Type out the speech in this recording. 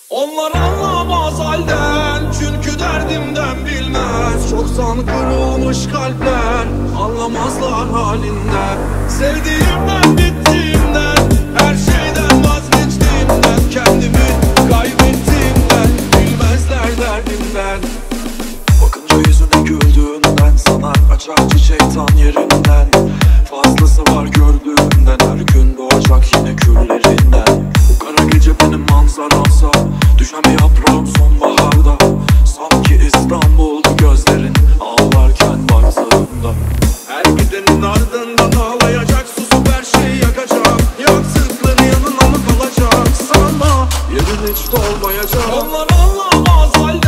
Onlar anlamaz halden, çünkü derdimden bilmez. Çoktan kırılmış kalpler, anlamazlar halinden. Sevdiğimden, bittiğimden, her şeyden vazgeçtiğimden, kendimi kaybettiğimden, bilmezler derdimden. Bakınca yüzüne güldüğünden, sanar açar çiçek tam yerinden. Fazlası var gördüğümden, her gün doğacak yine küllerinden. Bu kara gece benim manzaramsa, düşen bir yaprağım sonbaharda. Sanki İstanbul'du gözlerin, ağlarken baktığımda. Her gidenin ardından ağlayacak, susup her şeyi yakacak. Yaktıkları yanına mı kalacak? Sanma yerin hiç dolmayacak. Onlar anlamaz halde,